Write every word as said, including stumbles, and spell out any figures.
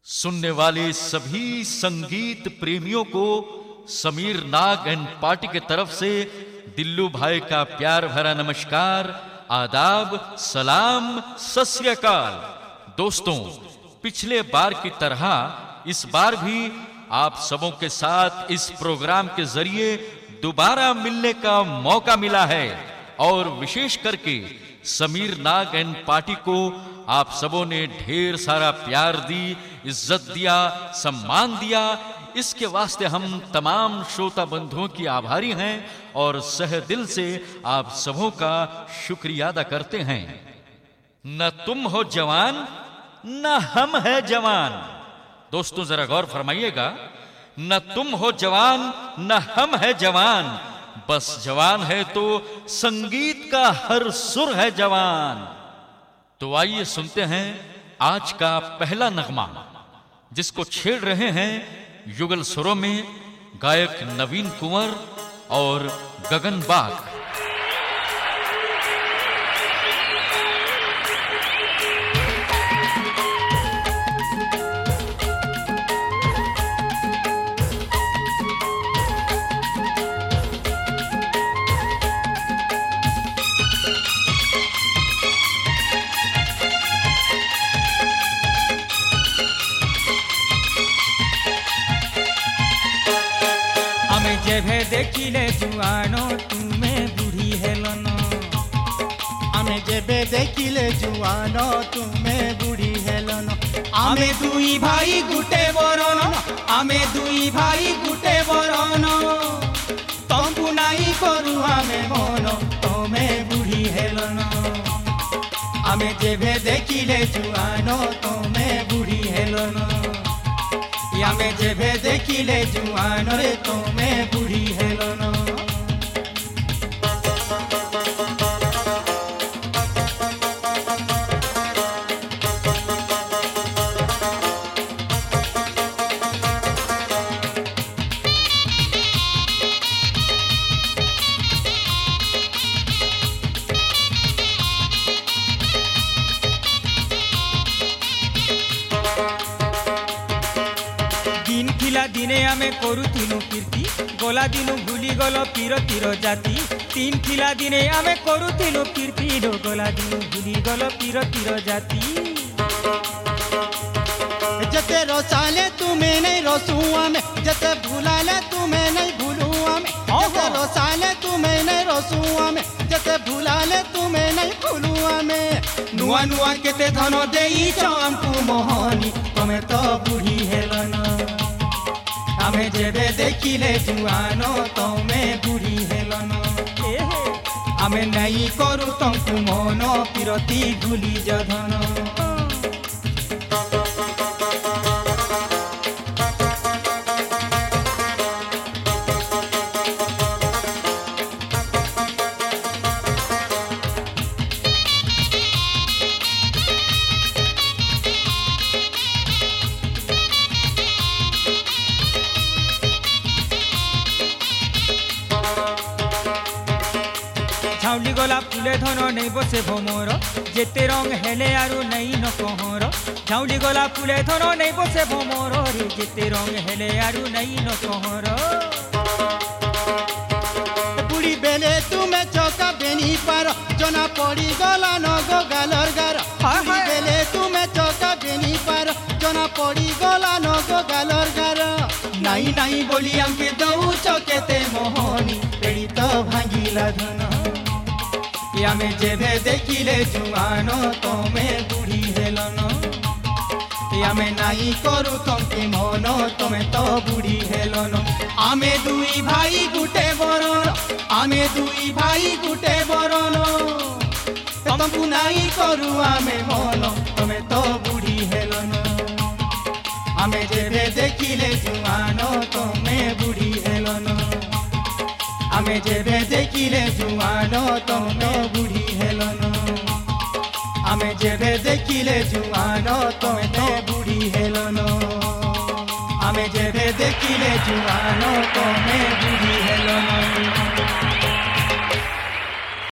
सुनने वाले सभी संगीत प्रेमियों को समीर नाग एंड पार्टी के तरफ से दिल्लू भाई का प्यार भरा नमस्कार, आदाब, सलाम, सत श्री अकाल। दोस्तों, पिछले बार की तरह इस बार भी आप सबों के साथ इस प्रोग्राम के जरिए दोबारा मिलने का मौका मिला है और विशेष करके समीर नाग एंड पार्टी को आप सबों ने ढेर सारा प्यार दी, इज्जत दिया, सम्मान दिया। इसके वास्ते हम तमाम श्रोता बंधुओं की आभारी हैं और सह दिल से आप सबों का शुक्रिया अदा करते हैं। न तुम हो जवान न हम है जवान। दोस्तों जरा गौर फरमाइएगा, न तुम हो जवान न हम है जवान, बस जवान है तो संगीत का हर सुर है जवान। तो आइए सुनते हैं आज का पहला नगमा, जिसको छेड़ रहे हैं युगल सुरों में गायक नवीन कुंवर और गगन बाग। जेभे देखिले जुआनो तुमे बुढ़ी हेलन, आमे जेबे देखिले जुआनो तुमे बुढ़ी हेलन। आमे दुई भाई गुटे बरन, आमे दुई भाई गुटे बरन, तंबु नाई करू आमे मन तमे बुढ़ी हेलन। आमे जेभे देखिले जुआनो तुमे बुढ़ी हेलन, आमे जेभे देखिले जुआन रे तुमे बुढ़ी हेलन। दिन थिला दिने आमे करूथिलु कीर्ति, गला दिनु भूली गल पीर तीर जाति। तीन थिला दिने आमे करूथिलु कीर्ति, गला दिनु भूली गल पीर तीर जाति। जते रसाले तुमे नहीं रसू आमे, जते भूलाले तुमे नहीं भूलू आमे। जते रसाले तुमे नहीं रसू आमे, जते भूलाले तुमे नहीं भूलू आमे। नुआ नुआ केते धन देई हमकु मोहनी, तमे तो बुढ़ी हेलन। आमे जेबे देखिले जुआनो तमे बुढ़ी हेलन। आमे नहीं करू तंकु मन पिरती भूली जधन। झाउली गला फुले धन नहीं बसे भमर, जेते रंग हेले आरु नहीं न कहर। झाउली गला फुले धन नहीं बसे भमर रे, जेते रंग हेले आरु नहीं न कहर। बुढ़ी बेले तुमे चौका बेनी पार, जना पड़ी गला न गो गालर गार। बुढ़ी बेले तुमे चौका बेनी पार, जना पड़ी गला न गो गालर गार। नहीं नहीं बोली हमके दऊ चौकेते मोहनी, पेड़ी तो भांगिला धन। आमे जेभे देखिले जुआनो तमे बुढ़ी हेलन। आमे नाई करू तंके मन तमे तो बुढ़ी हेलन। आमे दुई भाई गुटे बरन, आमे दुई भाई गुटे बरन, तंबु नाई करू आमे मन तमे तो बुढ़ी हेलन। आमे जेभे देखिले जुआनो तमे बुढ़ी हेलन। आमे जेबे देखिले जुआनो तमे बुढ़ी हेलन। आमे जेबे देखिले जुआनो तमे बुढ़ी हेलन। आमे जेबे देखिले जुआनो तमे